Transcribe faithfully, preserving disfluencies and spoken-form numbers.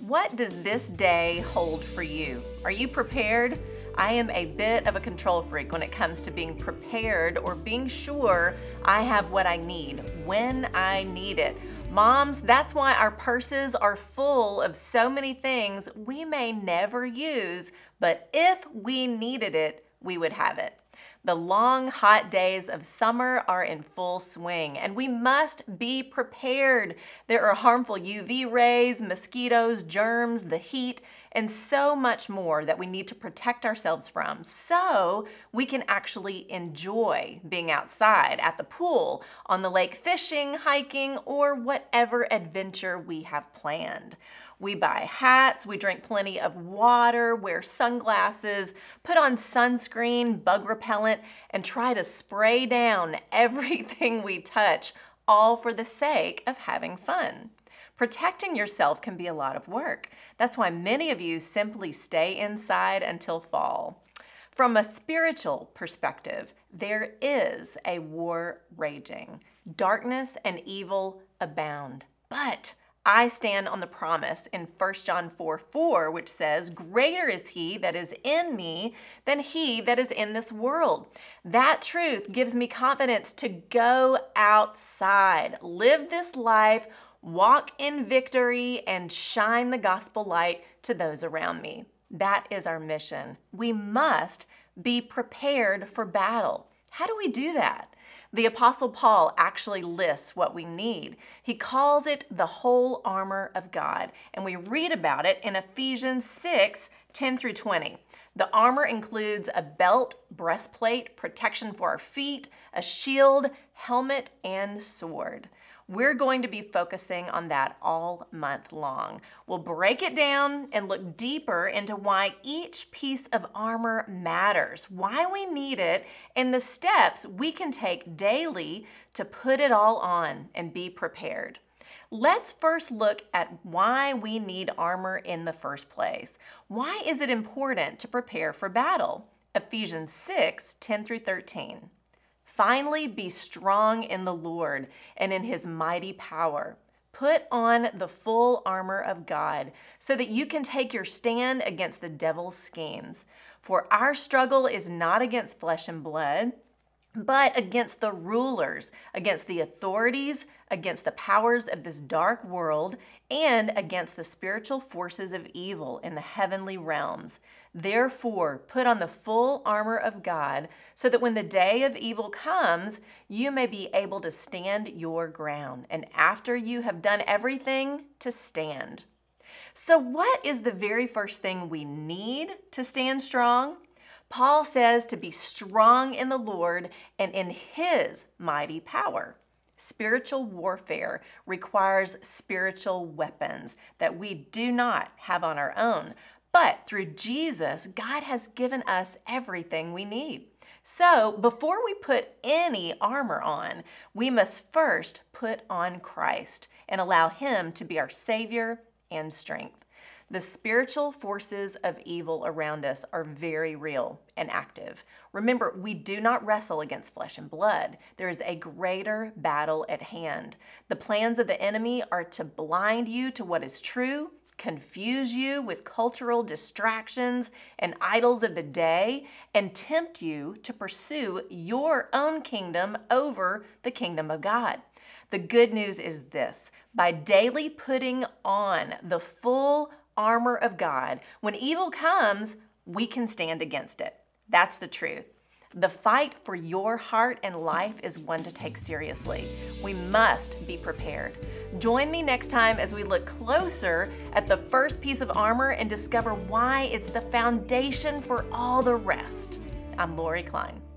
What does this day hold for you? Are you prepared? I am a bit of a control freak when it comes to being prepared or being sure I have what I need when I need it. Moms, that's why our purses are full of so many things we may never use, but if we needed it, we would have it. The long, hot days of summer are in full swing, and we must be prepared. There are harmful U V rays, mosquitoes, germs, the heat, and so much more that we need to protect ourselves from so we can actually enjoy being outside, at the pool, on the lake fishing, hiking, or whatever adventure we have planned. We buy hats, we drink plenty of water, wear sunglasses, put on sunscreen, bug repellent, and try to spray down everything we touch, all for the sake of having fun. Protecting yourself can be a lot of work. That's why many of you simply stay inside until fall. From a spiritual perspective, there is a war raging. Darkness and evil abound. But I stand on the promise in First John four four, which says, "Greater is he that is in me than he that is in this world." That truth gives me confidence to go outside, live this life, walk in victory, and shine the gospel light to those around me. That is our mission. We must be prepared for battle. How do we do that? The Apostle Paul actually lists what we need. He calls it the whole armor of God, and we read about it in Ephesians six, ten through twenty. The armor includes a belt, breastplate, protection for our feet, a shield, helmet, and sword. We're going to be focusing on that all month long. We'll break it down and look deeper into why each piece of armor matters, why we need it, and the steps we can take daily to put it all on and be prepared. Let's first look at why we need armor in the first place. Why is it important to prepare for battle? Ephesians six, ten through thirteen. Finally, be strong in the Lord and in his mighty power. Put on the full armor of God so that you can take your stand against the devil's schemes. For our struggle is not against flesh and blood, but against the rulers, against the authorities, against the powers of this dark world, and against the spiritual forces of evil in the heavenly realms. Therefore, put on the full armor of God so that when the day of evil comes, you may be able to stand your ground, and after you have done everything, to stand. So what is the very first thing we need to stand strong? Paul says to be strong in the Lord and in his mighty power. Spiritual warfare requires spiritual weapons that we do not have on our own. But through Jesus, God has given us everything we need. So before we put any armor on, we must first put on Christ and allow him to be our Savior and strength. The spiritual forces of evil around us are very real and active. Remember, we do not wrestle against flesh and blood. There is a greater battle at hand. The plans of the enemy are to blind you to what is true, confuse you with cultural distractions and idols of the day, and tempt you to pursue your own kingdom over the kingdom of God. The good news is this: by daily putting on the full armor of God, when evil comes, we can stand against it. That's the truth. The fight for your heart and life is one to take seriously. We must be prepared. Join me next time as we look closer at the first piece of armor and discover why it's the foundation for all the rest. I'm Lori Klein.